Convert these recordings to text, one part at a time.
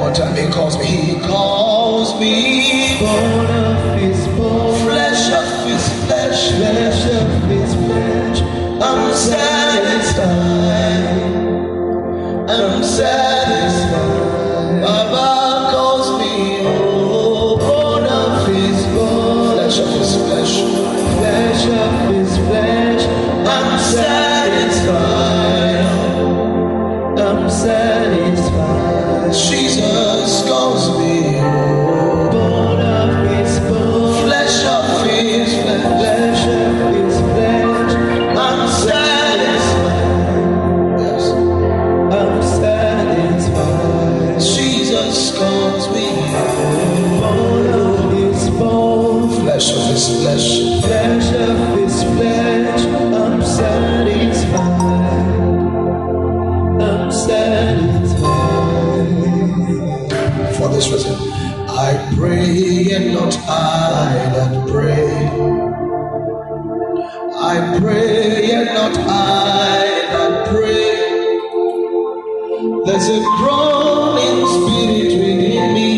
time, he calls me. He calls me bone of his bone, flesh of his flesh, flesh of his flesh. I'm satisfied. I'm satisfied. Baba calls me, oh, bone of his bone, flesh of his flesh, flesh of his flesh. I'm satisfied. I'm satisfied. Jesus calls me, oh, bone of his bone, flesh of his flesh, flesh of his flesh. I'm satisfied. Yes, I'm satisfied. Jesus calls me, oh, bone of his bone, flesh of his flesh, flesh of his flesh. I'm satisfied. I'm satisfied. For this reason, I pray and not I that pray. I pray and not I that pray. There's a groaning spirit within me.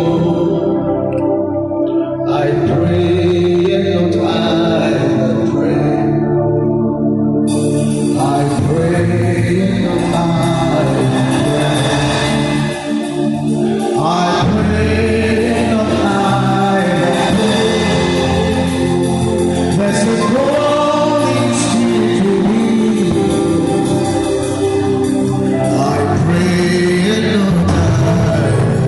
Oh, I pray and not I that pray. I pray and not I pray, not I. There's a growing spirit within me. I pray, not I.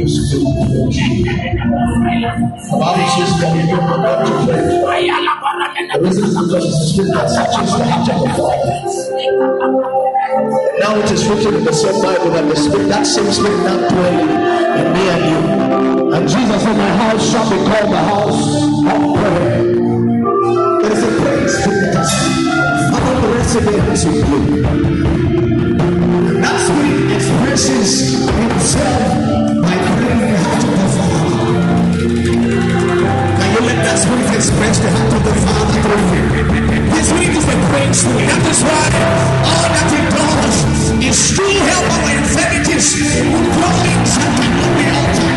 The Bible says that we don't know what to pray. The reason is because it's the Spirit that touches the heart of the Father. Now it is written in the same Bible that the Spirit, that same Spirit now dwelling in me and you. And Jesus said, my house shall be called the house of prayer. There is a prayer spirit. Father, bless the hands of you. That spirit expresses himself by praying the heart of the Father. Can you let that spirit express the heart of the Father through you? This spirit is a praying spirit. That is why all that it does is to help our infirmities with groanings that cannot be altered.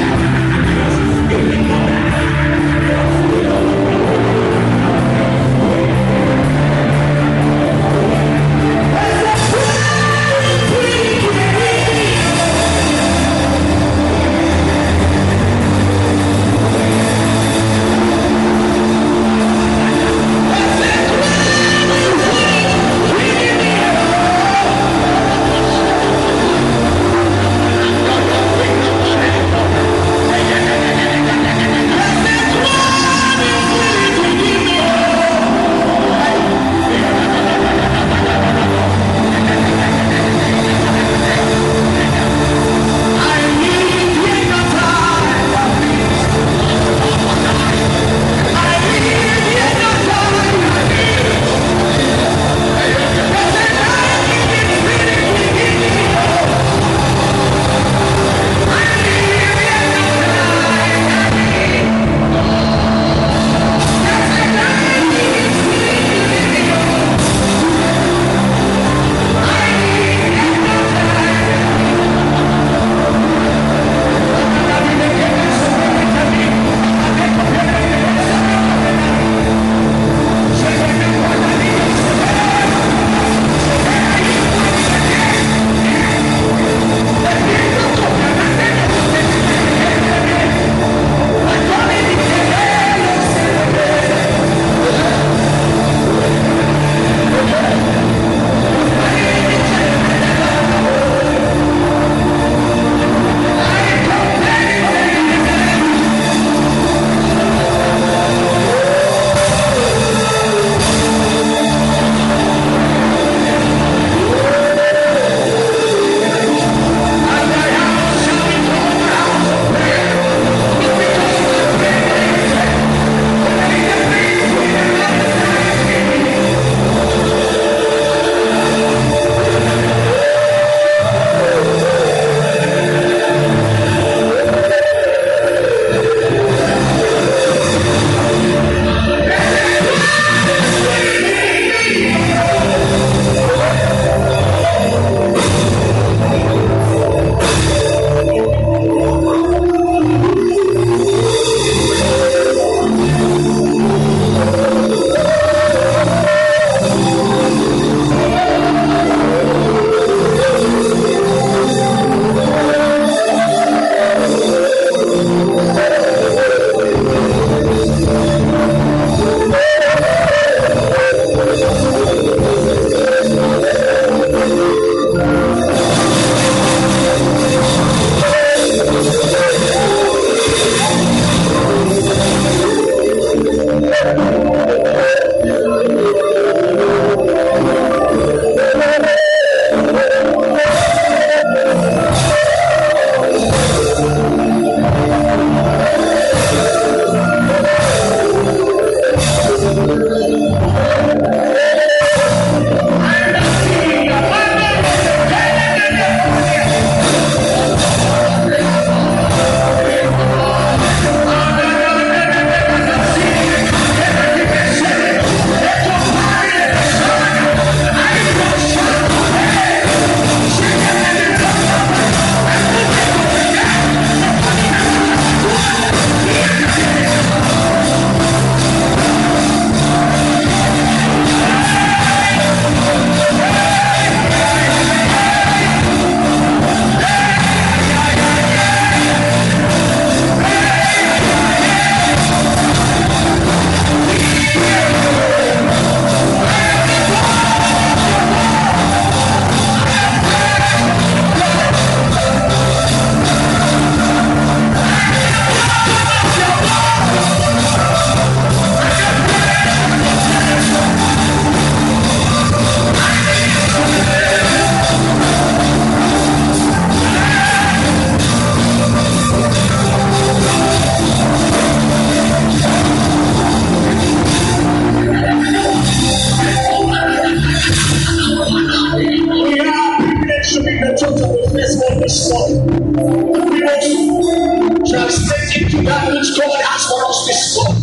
to the first one this morning. We want to translate into that which God has for us this morning.